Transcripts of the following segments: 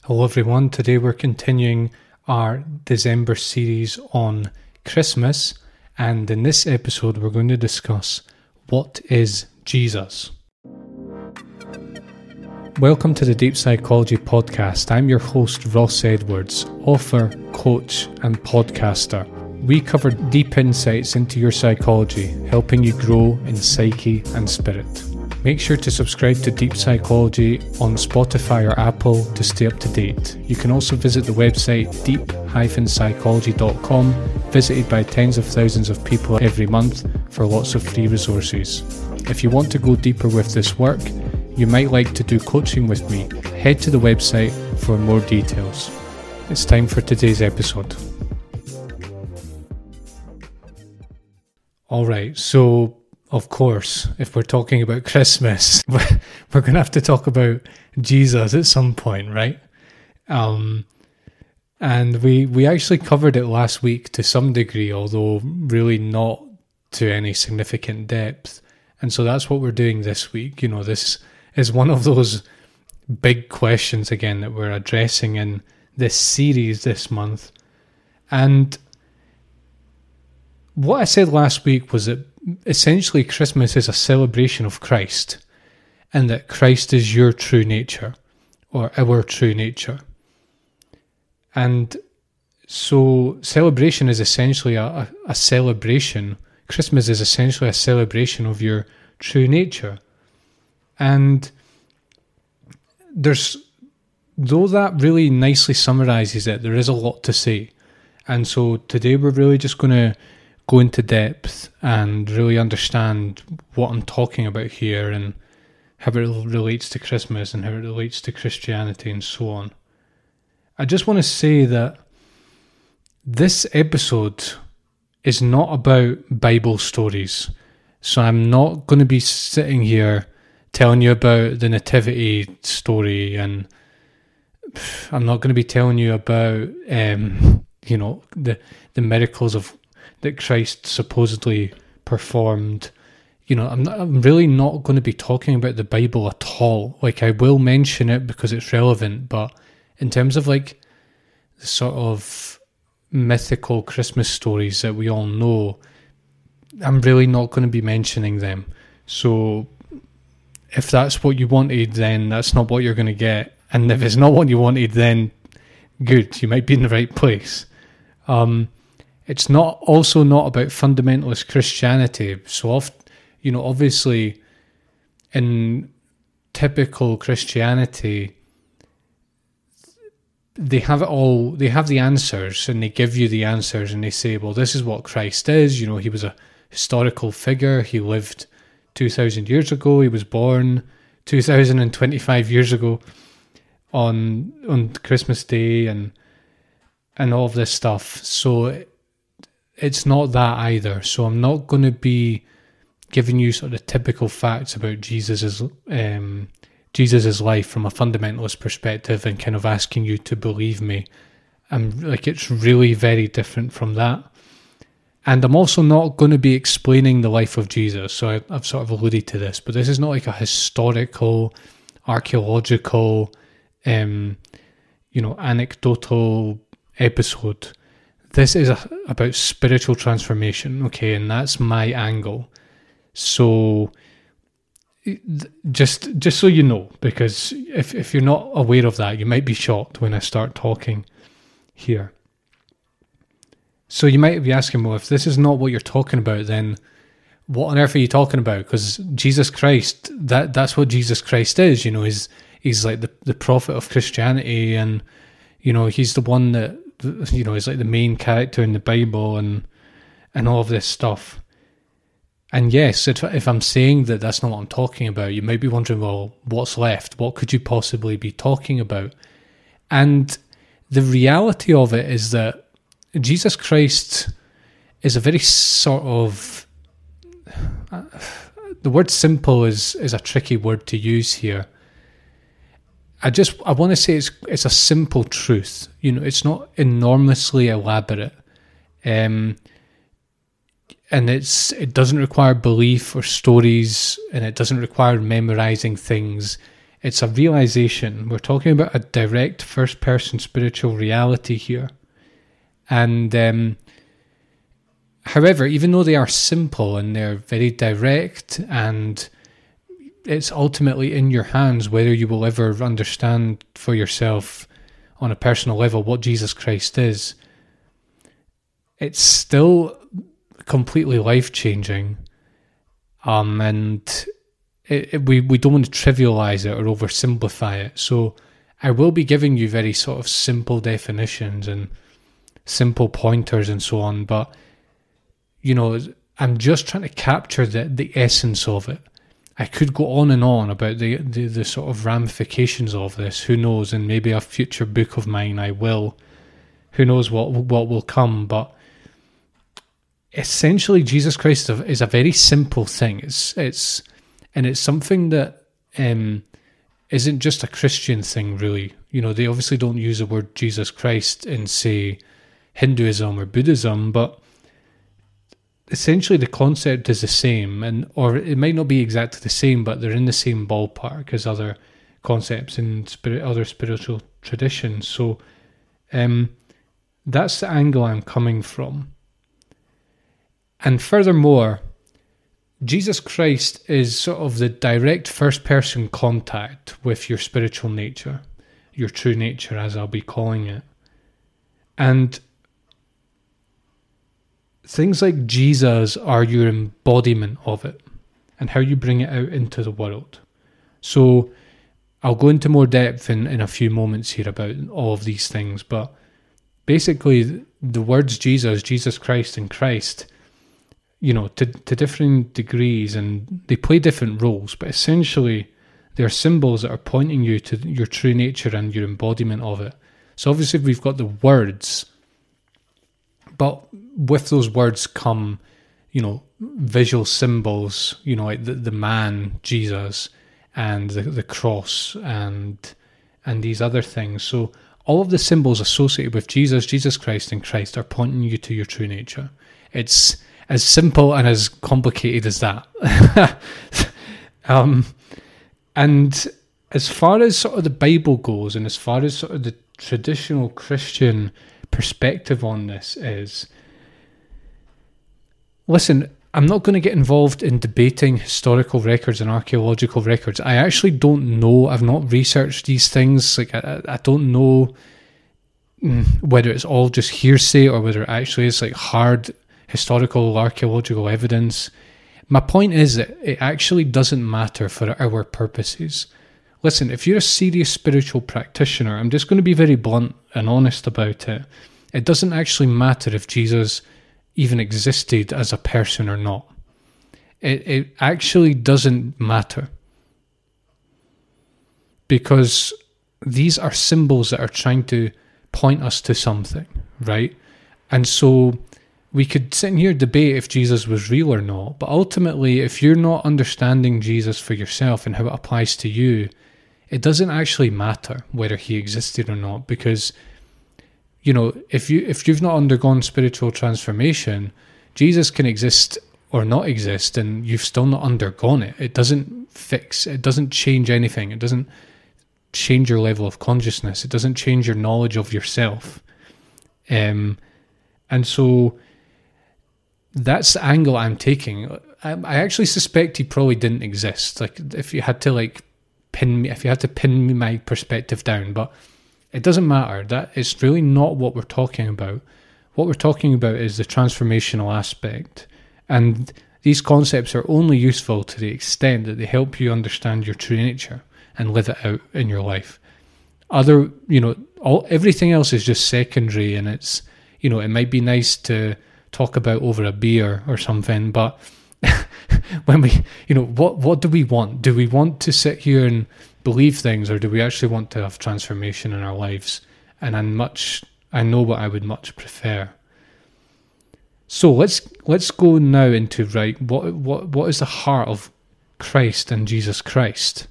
Hello everyone, today we're continuing our December series on Christmas, and in this episode we're going to discuss what is Jesus. Welcome to the Deep Psychology Podcast. I'm your host Ross Edwards, author, coach and podcaster. We cover deep insights into your psychology, helping you grow in psyche and spirit. Make sure to subscribe to Deep Psychology on Spotify or Apple to stay up to date. You can also visit the website deep-psychology.com, visited by tens of thousands of people every month for lots of free resources. If you want to go deeper with this work, you might like to do coaching with me, head to the website for more details. It's time for today's episode. Alright, so of course, if we're talking about Christmas, we're going to have to talk about Jesus at some point, right? And we actually covered it last week to some degree, although really not to any significant depth. And so that's what we're doing this week. You know, this is one of those big questions again that we're addressing in this series this month. And what I said last week was that essentially Christmas is a celebration of Christ, and that Christ is your true nature, or our true nature. And so celebration is essentially a celebration. Christmas is essentially a celebration of your true nature. And though that really nicely summarizes it, there is a lot to say. And so today we're really just going to go into depth and really understand what I'm talking about here and how it relates to Christmas and how it relates to Christianity and so on. I just want to say that this episode is not about Bible stories. So I'm not going to be sitting here telling you about the nativity story, and I'm not going to be telling you about the miracles that Christ supposedly performed. You know, I'm really not going to be talking about the Bible at all. Like, I will mention it because it's relevant, but in terms of like the sort of mythical Christmas stories that we all know, I'm really not going to be mentioning them. So if that's what you wanted, then that's not what you're going to get. And if it's not what you wanted, then good, you might be in the right place. It's not about fundamentalist Christianity. So obviously in typical Christianity, they have it all, they have the answers, and they give you the answers, and they say, well, this is what Christ is. You know, he was a historical figure. He lived 2,000 years ago. He was born 2,025 years ago on Christmas Day and all of this stuff. So it's not that either. So I'm not going to be giving you sort of typical facts about Jesus's life from a fundamentalist perspective and kind of asking you to believe me. It's really very different from that. And I'm also not going to be explaining the life of Jesus. So I've sort of alluded to this, but this is not like a historical, archaeological, anecdotal episode. This is about spiritual transformation, okay, and that's my angle. So just so you know, because if you're not aware of that, you might be shocked when I start talking here. So you might be asking, well, if this is not what you're talking about, then what on earth are you talking about? Because Jesus Christ, that's what Jesus Christ is. You know, he's like the prophet of Christianity, and you know, he's the one that, you know, is like the main character in the Bible and all of this stuff. And yes, if I'm saying that that's not what I'm talking about, you might be wondering, well, what's left? What could you possibly be talking about? And the reality of it is that Jesus Christ is a very sort of... the word simple is a tricky word to use here. I want to say it's a simple truth. You know, it's not enormously elaborate. And it doesn't require belief or stories, and it doesn't require memorizing things. It's a realization. We're talking about a direct first-person spiritual reality here. And however, even though they are simple and they're very direct, and it's ultimately in your hands whether you will ever understand for yourself on a personal level what Jesus Christ is, it's still completely life-changing. And we don't want to trivialize it or oversimplify it. So I will be giving you very sort of simple definitions and simple pointers and so on, but I'm just trying to capture the essence of it. I could go on and on about the sort of ramifications of this. Who knows? And maybe a future book of mine I will. Who knows what will come? But essentially, Jesus Christ is a very simple thing. It's something that isn't just a Christian thing, really. They obviously don't use the word Jesus Christ in, say, Hinduism or Buddhism, but essentially the concept is the same, or it might not be exactly the same, but they're in the same ballpark as other concepts in other spiritual traditions. So that's the angle I'm coming from. And furthermore, Jesus Christ is sort of the direct first-person contact with your spiritual nature, your true nature, as I'll be calling it. And things like Jesus are your embodiment of it and how you bring it out into the world. So I'll go into more depth in a few moments here about all of these things, but basically the words Jesus Christ, and Christ, to differing degrees, and they play different roles, but essentially they're symbols that are pointing you to your true nature and your embodiment of it. So obviously we've got the words, but with those words come, visual symbols, like the man, Jesus, and the cross, and these other things. So all of the symbols associated with Jesus Christ, and Christ are pointing you to your true nature. It's as simple and as complicated as that. And as far as sort of the Bible goes, and as far as sort of the traditional Christian perspective on this is, listen, I'm not going to get involved in debating historical records and archaeological records. I actually don't know. I've not researched these things. Like I don't know whether it's all just hearsay or whether it actually is like hard historical archaeological evidence. My point is that it actually doesn't matter for our purposes. Listen, if you're a serious spiritual practitioner, I'm just going to be very blunt and honest about it. It doesn't actually matter if Jesus even existed as a person or not. It actually doesn't matter. Because these are symbols that are trying to point us to something, right? And so we could sit here and debate if Jesus was real or not, but ultimately, if you're not understanding Jesus for yourself and how it applies to you, it doesn't actually matter whether he existed or not, because if you've not undergone spiritual transformation, Jesus can exist or not exist, and you've still not undergone it. It doesn't change anything. It doesn't change your level of consciousness. It doesn't change your knowledge of yourself. And so that's the angle I'm taking. I actually suspect he probably didn't exist. Like if you had to pin me my perspective down, but it doesn't matter. That it's really not what we're talking about. What we're talking about is the transformational aspect. And these concepts are only useful to the extent that they help you understand your true nature and live it out in your life. Everything else is just secondary, and it's, it might be nice to talk about over a beer or something, but when we, what do we want? Do we want to sit here and believe things, or do we actually want to have transformation in our lives? And I know what I would much prefer. So let's go now into what is the heart of Christ and Jesus Christ.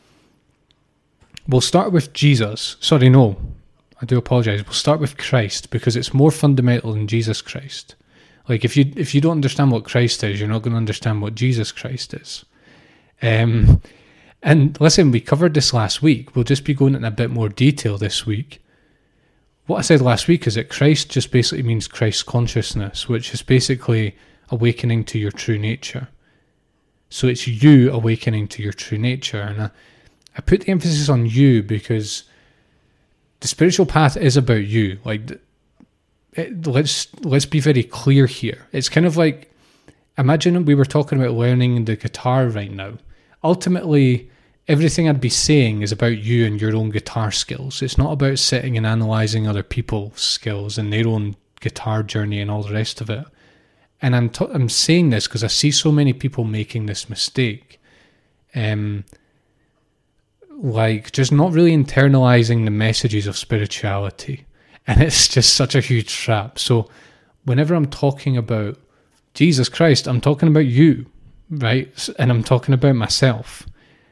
We'll start with Jesus. Sorry, no, I do apologize. We'll start with Christ because it's more fundamental than Jesus Christ. Like if you don't understand what Christ is, you're not going to understand what Jesus Christ is. And And listen, we covered this last week. We'll just be going in a bit more detail this week. What I said last week is that Christ just basically means Christ consciousness, which is basically awakening to your true nature. So it's you awakening to your true nature. And I put the emphasis on you because the spiritual path is about you. Let's be very clear here. It's kind of like, imagine we were talking about learning the guitar right now. Ultimately, everything I'd be saying is about you and your own guitar skills. It's not about sitting and analysing other people's skills and their own guitar journey and all the rest of it. And I'm saying this because I see so many people making this mistake. Just not really internalising the messages of spirituality. And it's just such a huge trap. So whenever I'm talking about Jesus Christ, I'm talking about you, right? And I'm talking about myself.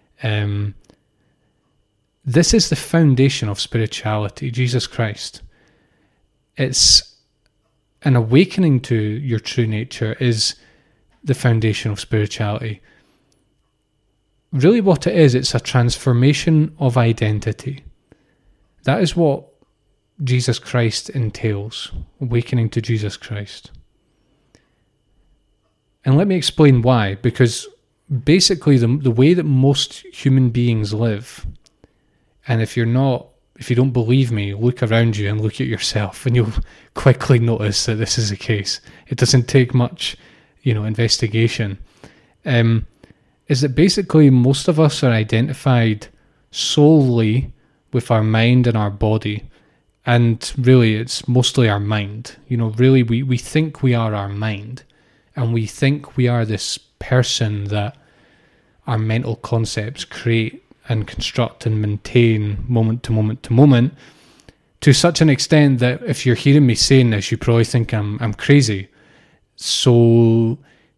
This is the foundation of spirituality, Jesus Christ. It's an awakening to your true nature is the foundation of spirituality. Really what it is, it's a transformation of identity. That is what Jesus Christ entails, awakening to Jesus Christ. And let me explain why, because basically the way that most human beings live, and if you don't believe me, look around you and look at yourself and you'll quickly notice that this is the case. It doesn't take much, investigation. Is that basically most of us are identified solely with our mind and our body. And really it's mostly our mind. Really we think we are our mind. And we think we are this person that our mental concepts create and construct and maintain moment to moment to moment, to such an extent that if you're hearing me saying this, you probably think I'm crazy. So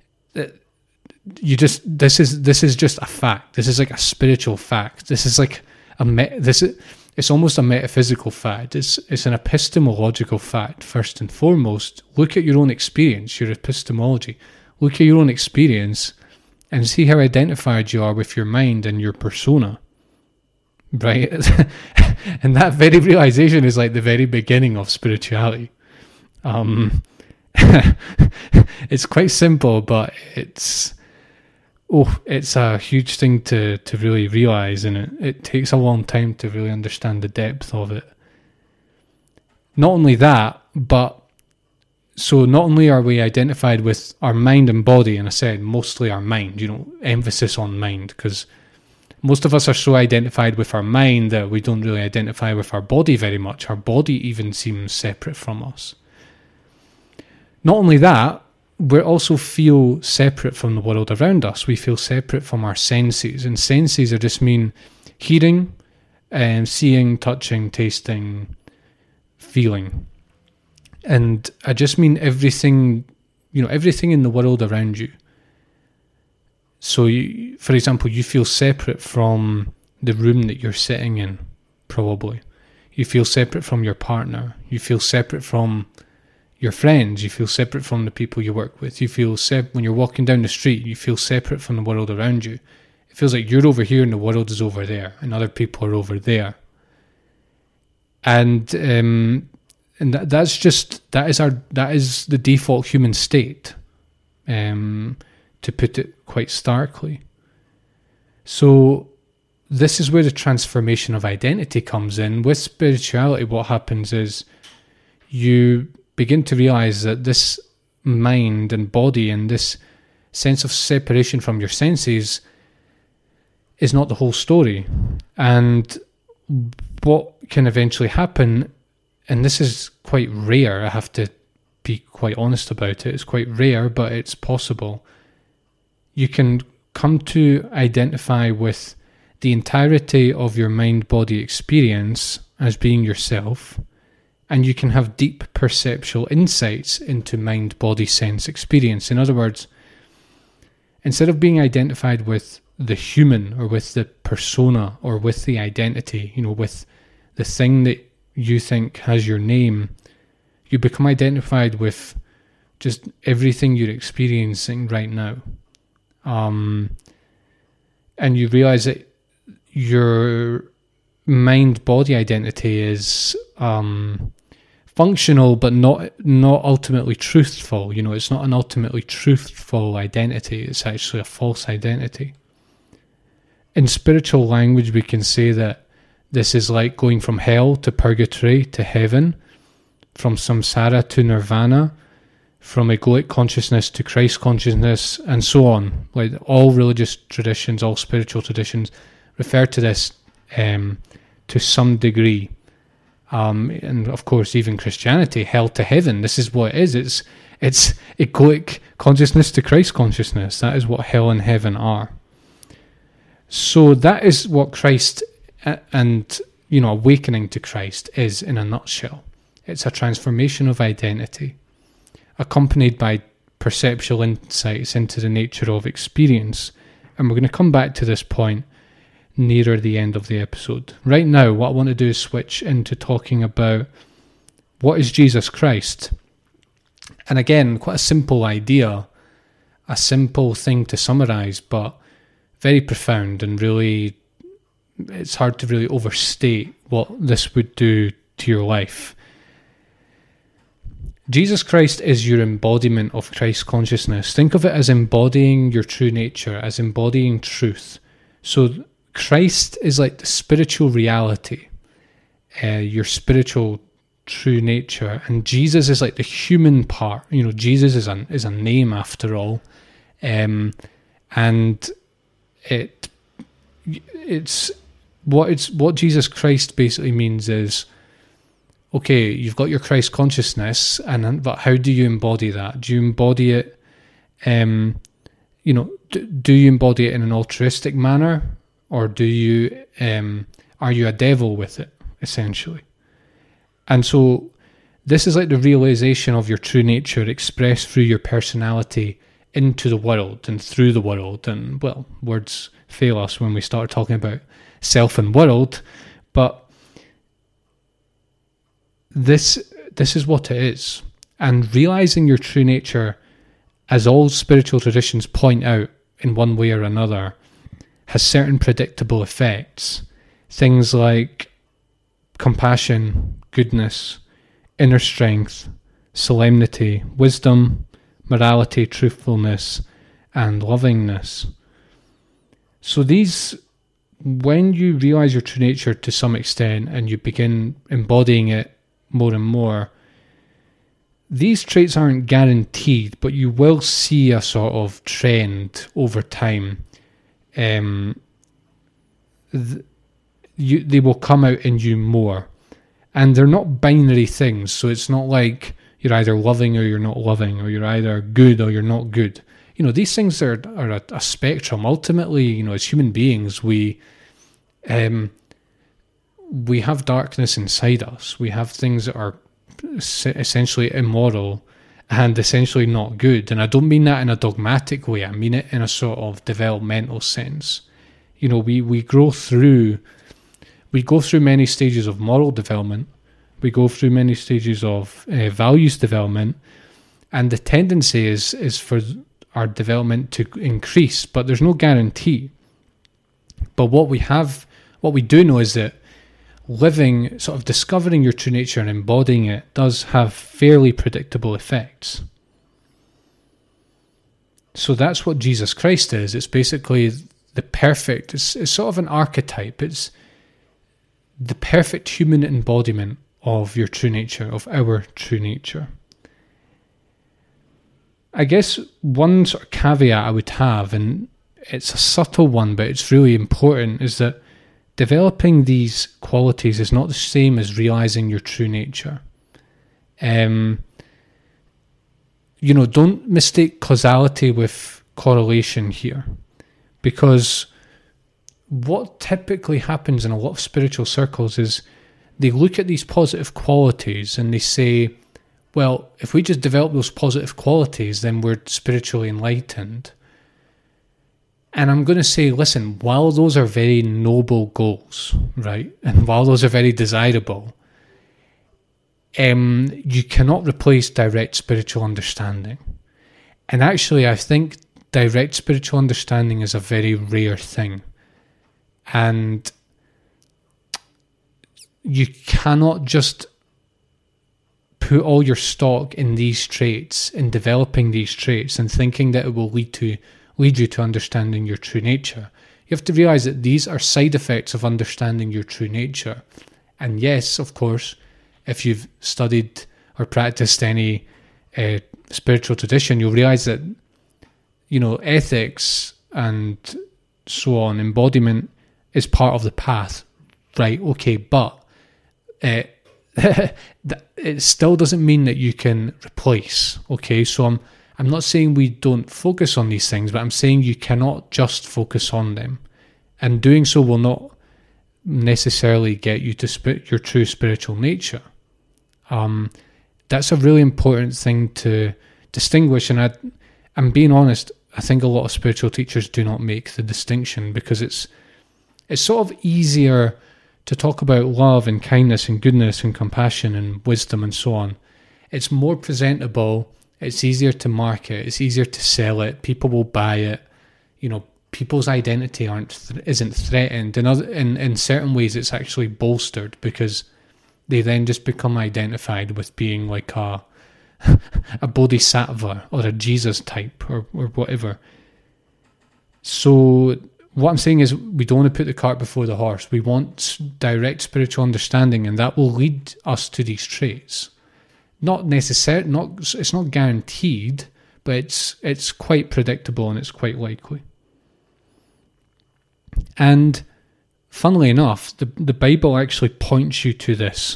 this is just a fact. This is like a spiritual fact. This is like it's almost a metaphysical fact. It's an epistemological fact first and foremost. Look at your own experience, your epistemology. Look at your own experience and see how identified you are with your mind and your persona, right? And that very realization is like the very beginning of spirituality. It's quite simple, but it's a huge thing to really realize, and it takes a long time to really understand the depth of it. Not only that, so not only are we identified with our mind and body, and I said mostly our mind, emphasis on mind, because most of us are so identified with our mind that we don't really identify with our body very much. Our body even seems separate from us. Not only that, we also feel separate from the world around us. We feel separate from our senses, and senses just mean hearing, seeing, touching, tasting, feeling. And I just mean everything, everything in the world around you. So, for example, you feel separate from the room that you're sitting in, probably. You feel separate from your partner. You feel separate from your friends. You feel separate from the people you work with. You feel when you're walking down the street, you feel separate from the world around you. It feels like you're over here and the world is over there, and other people are over there. And that is the default human state, to put it quite starkly. So this is where the transformation of identity comes in. With spirituality, what happens is you begin to realize that this mind and body and this sense of separation from your senses is not the whole story. And what can eventually happen, and this is quite rare, I have to be quite honest about it, it's quite rare, but it's possible. You can come to identify with the entirety of your mind-body experience as being yourself, and you can have deep perceptual insights into mind-body sense experience. In other words, instead of being identified with the human or with the persona or with the identity, with the thing that you think has your name, you become identified with just everything you're experiencing right now. And you realize that your mind-body identity is functional, but not ultimately truthful. You know, it's not an ultimately truthful identity. It's actually a false identity. In spiritual language, we can say that this is like going from hell to purgatory to heaven, from samsara to nirvana, from egoic consciousness to Christ consciousness, and so on. Like all religious traditions, all spiritual traditions refer to this to some degree. And of course, even Christianity, hell to heaven. This is what it is. It's egoic consciousness to Christ consciousness. That is what hell and heaven are. So that is what Christ and, you know, awakening to Christ is in a nutshell. It's a transformation of identity, accompanied by perceptual insights into the nature of experience. And we're going to come back to this point nearer the end of the episode. Right now, what I want to do is switch into talking about what is Jesus Christ. And again, quite a simple idea, a simple thing to summarize, but very profound, and really, it's hard to really overstate what this would do to your life. Jesus Christ is your embodiment of Christ consciousness. Think of it as embodying your true nature, as embodying truth. So Christ is like the spiritual reality, your spiritual true nature, and Jesus is like the human part. You know, Jesus is a name after all, and it's what Jesus Christ basically means is, okay, you've got your Christ consciousness, but how do you embody that? Do you embody it? Do you embody it in an altruistic manner, or do you are you a devil with it, essentially? And so this is like the realization of your true nature expressed through your personality into the world and through the world. And, well, words fail us when we start talking about self and world, but this is what it is. And realizing your true nature, as all spiritual traditions point out in one way or another, has certain predictable effects. Things like compassion, goodness, inner strength, solemnity, wisdom, morality, truthfulness, and lovingness. So these, when you realize your true nature to some extent and you begin embodying it more and more, these traits aren't guaranteed, but you will see a sort of trend over time. They will come out in you more. And they're not binary things, so it's not like you're either loving or you're not loving, or you're either good or you're not good. You know, these things are a spectrum. Ultimately, you know, as human beings, we have darkness inside us. We have things that are essentially immoral and essentially not good. And I don't mean that in a dogmatic way. I mean it in a sort of developmental sense. You know, we go through many stages of moral development. We go through many stages of values development, and the tendency is for our development to increase, but there's no guarantee. But what we do know is that living, sort of discovering your true nature and embodying it, does have fairly predictable effects. So that's what Jesus Christ is. It's basically the perfect, it's sort of an archetype. It's the perfect human embodiment of your true nature, of our true nature. I guess one sort of caveat I would have, and it's a subtle one, but it's really important, is that developing these qualities is not the same as realizing your true nature. Don't mistake causality with correlation here, because what typically happens in a lot of spiritual circles is they look at these positive qualities and they say, well, if we just develop those positive qualities, then we're spiritually enlightened. And I'm going to say, listen, while those are very noble goals, right, and while those are very desirable, you cannot replace direct spiritual understanding. And actually, I think direct spiritual understanding is a very rare thing. And you cannot just put all your stock in these traits, in developing these traits, and thinking that it will lead you to understanding your true nature. You have to realize that these are side effects of understanding your true nature. And yes, of course, if you've studied or practiced any spiritual tradition, you'll realize that, ethics and so on, embodiment is part of the path, right? Okay, but it still doesn't mean that you can replace. Okay, so I'm not saying we don't focus on these things, but I'm saying you cannot just focus on them, and doing so will not necessarily get you to your true spiritual nature. That's a really important thing to distinguish, and I'm being honest, I think a lot of spiritual teachers do not make the distinction, because it's sort of easier to talk about love and kindness and goodness and compassion and wisdom and so on. It's more presentable, it's easier to market, it's easier to sell it, people will buy it, people's identity isn't threatened. In certain ways it's actually bolstered, because they then just become identified with being like a bodhisattva or a Jesus type or whatever. So what I'm saying is, we don't want to put the cart before the horse. We want direct spiritual understanding, and that will lead us to these traits. Not necessarily, it's not guaranteed, but it's quite predictable and it's quite likely. And funnily enough, the Bible actually points you to this.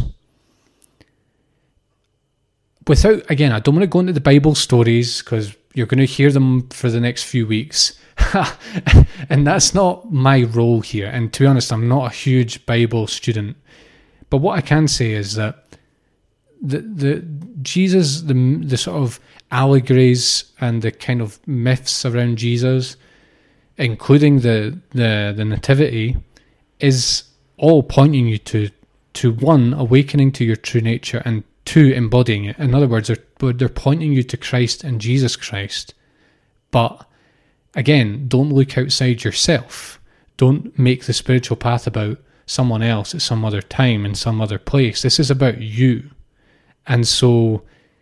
Again, I don't want to go into the Bible stories, because you're going to hear them for the next few weeks. And that's not my role here. And to be honest, I'm not a huge Bible student. But what I can say is that the sort of allegories and the kind of myths around Jesus, including the nativity, is all pointing you to one, awakening to your true nature, and two, embodying it. In other words, they're pointing you to Christ and Jesus Christ. But again, don't look outside yourself. Don't make the spiritual path about someone else at some other time in some other place. This is about you. And so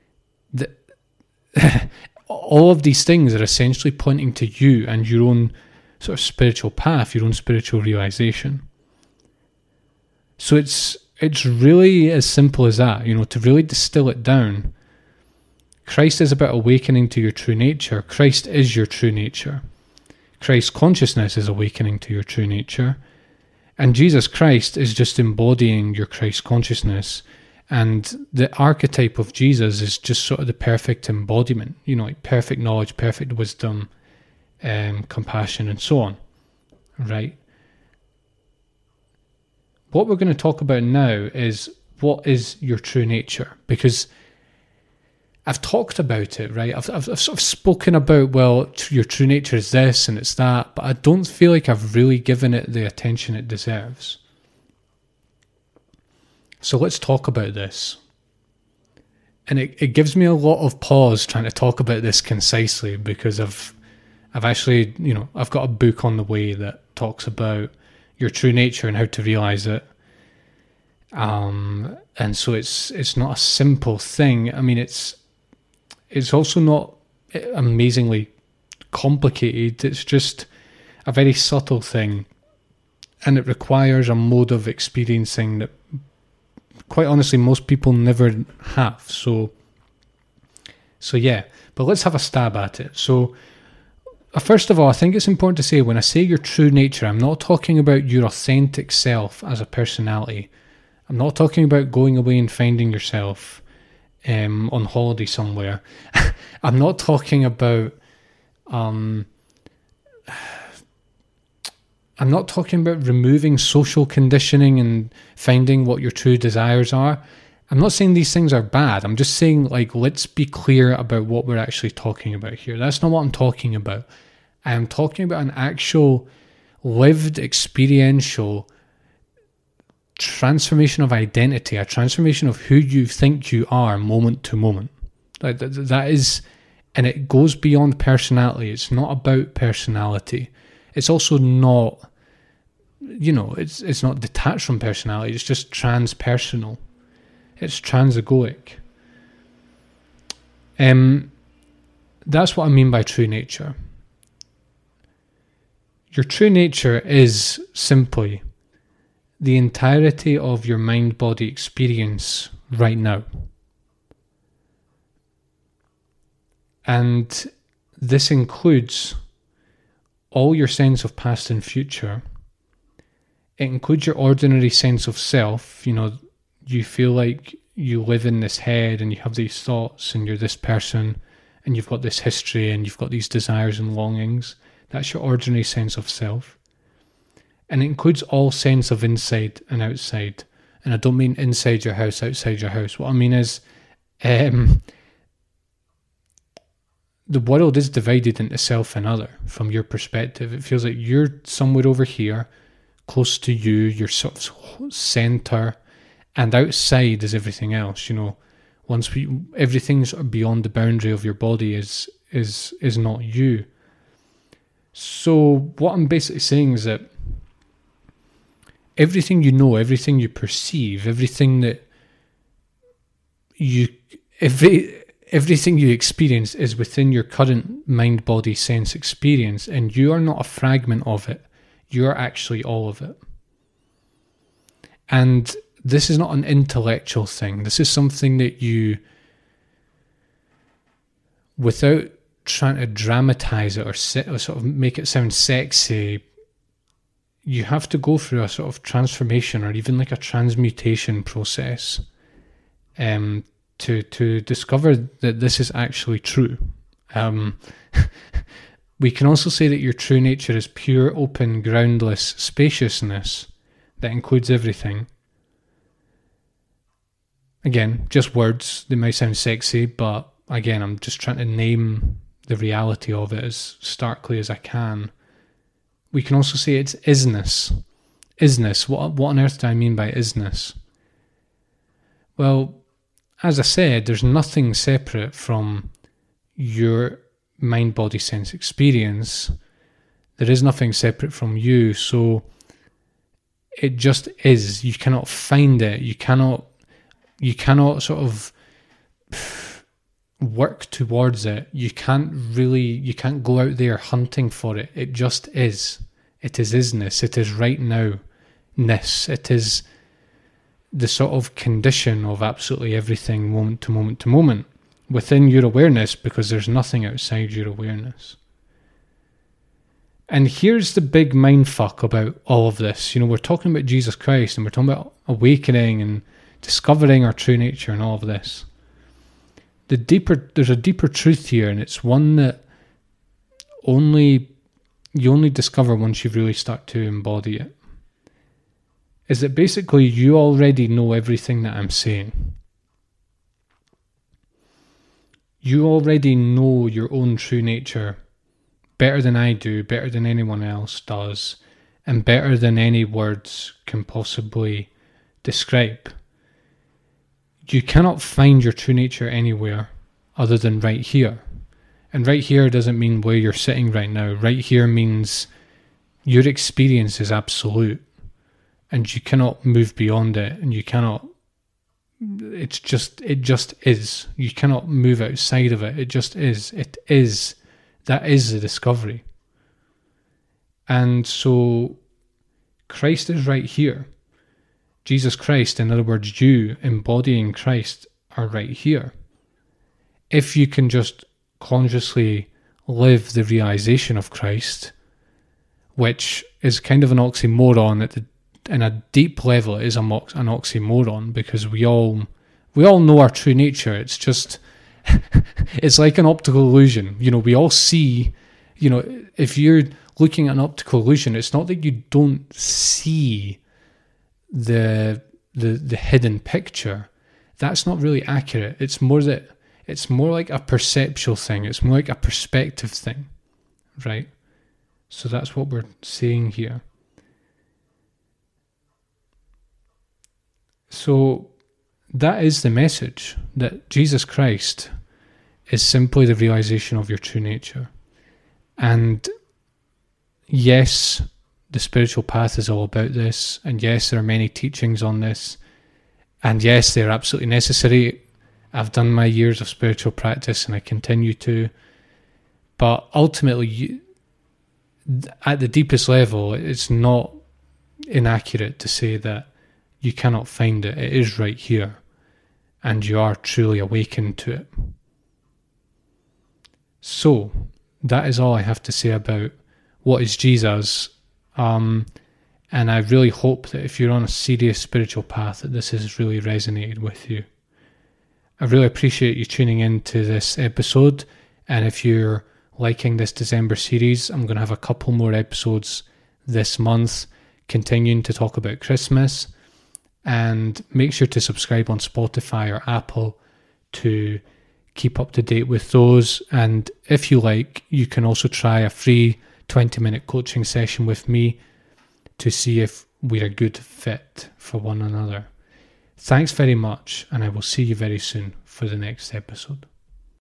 all of these things are essentially pointing to you and your own sort of spiritual path, your own spiritual realization. So it's really as simple as that, to really distill it down. Christ is about awakening to your true nature. Christ is your true nature. Christ's consciousness is awakening to your true nature. And Jesus Christ is just embodying your Christ consciousness. And the archetype of Jesus is just sort of the perfect embodiment, like perfect knowledge, perfect wisdom, compassion, and so on, right? What we're going to talk about now is, what is your true nature? Because I've talked about it, right? I've sort of spoken about, well, your true nature is this and it's that, but I don't feel like I've really given it the attention it deserves. So let's talk about this. And it gives me a lot of pause trying to talk about this concisely, because I've actually, I've got a book on the way that talks about your true nature and how to realize it. And so it's not a simple thing. I mean, it's also not amazingly complicated. It's just a very subtle thing, and it requires a mode of experiencing that, quite honestly, most people never have. So yeah, but let's have a stab at it. So first of all, I think it's important to say, when I say your true nature, I'm not talking about your authentic self as a personality. I'm not talking about going away and finding yourself on holiday somewhere. I'm not talking about removing social conditioning and finding what your true desires are. I'm not saying these things are bad. I'm just saying, let's be clear about what we're actually talking about here. That's not what I'm talking about. I am talking about an actual lived, experiential transformation of identity, a transformation of who you think you are moment to moment. That is, and it goes beyond personality. It's not about personality. It's also not it's not detached from personality. It's just transpersonal. It's transagoic. That's what I mean by true nature. Your true nature is simply the entirety of your mind-body experience right now. And this includes all your sense of past and future. It includes your ordinary sense of self. You feel like you live in this head and you have these thoughts and you're this person and you've got this history and you've got these desires and longings. That's your ordinary sense of self. And it includes all sense of inside and outside. And I don't mean inside your house, outside your house. What I mean is the world is divided into self and other from your perspective. It feels like you're somewhere over here, close to you, your sort of centre, and outside is everything else. Everything's beyond the boundary of your body is not you. So what I'm basically saying is that everything you know, everything you perceive, everything you experience is within your current mind, body, sense experience, and you are not a fragment of it. You are actually all of it. And this is not an intellectual thing. This is something that you, without trying to dramatize it or sort of make it sound sexy, you have to go through a sort of transformation or even like a transmutation process to discover that this is actually true. We can also say that your true nature is pure, open, groundless spaciousness that includes everything. Again, just words. They might sound sexy, but again, I'm just trying to name the reality of it as starkly as I can. We can also say it's isness. Isness. What on earth do I mean by isness? Well, as I said, there's nothing separate from your mind, body, sense experience. There is nothing separate from you, so it just is. You cannot find it. You cannot sort of work towards it. You can't go out there hunting for it. It just is. It is isness. It is right now-ness. It is the sort of condition of absolutely everything moment to moment to moment within your awareness, because there's nothing outside your awareness. And here's the big mindfuck about all of this. We're talking about Jesus Christ and we're talking about awakening and discovering our true nature and all of this. There's a deeper truth here, and it's one that you only discover once you really start to embody it. Is that basically you already know everything that I'm saying. You already know your own true nature better than I do, better than anyone else does, and better than any words can possibly describe. You cannot find your true nature anywhere other than right here. And right here doesn't mean where you're sitting right now. Right here means your experience is absolute. And you cannot move beyond it. And you cannot... it just is. You cannot move outside of it. It just is. It is. That is the discovery. And so Christ is right here. Jesus Christ, in other words, you embodying Christ, are right here. If you can just consciously live the realization of Christ, which is kind of an oxymoron in a deep level, it is an oxymoron, because we all know our true nature. It's just it's like an optical illusion. We all see. If you're looking at an optical illusion, it's not that you don't see the hidden picture. That's not really accurate. It's more like a perceptual thing. It's more like a perspective thing, right? So that's what we're seeing here. So that is the message, that Jesus Christ is simply the realization of your true nature. And yes, the spiritual path is all about this. And yes, there are many teachings on this. And yes, they're absolutely necessary. I've done my years of spiritual practice and I continue to. But ultimately, at the deepest level, it's not inaccurate to say that you cannot find it. It is right here. And you are truly awakened to it. So, that is all I have to say about what is Jesus. And I really hope that if you're on a serious spiritual path, that this has really resonated with you. I really appreciate you tuning in to this episode. And if you're liking this December series, I'm going to have a couple more episodes this month, continuing to talk about Christmas. And make sure to subscribe on Spotify or Apple to keep up to date with those. And if you like, you can also try a free 20-minute coaching session with me to see if we're a good fit for one another. Thanks very much, and I will see you very soon for the next episode.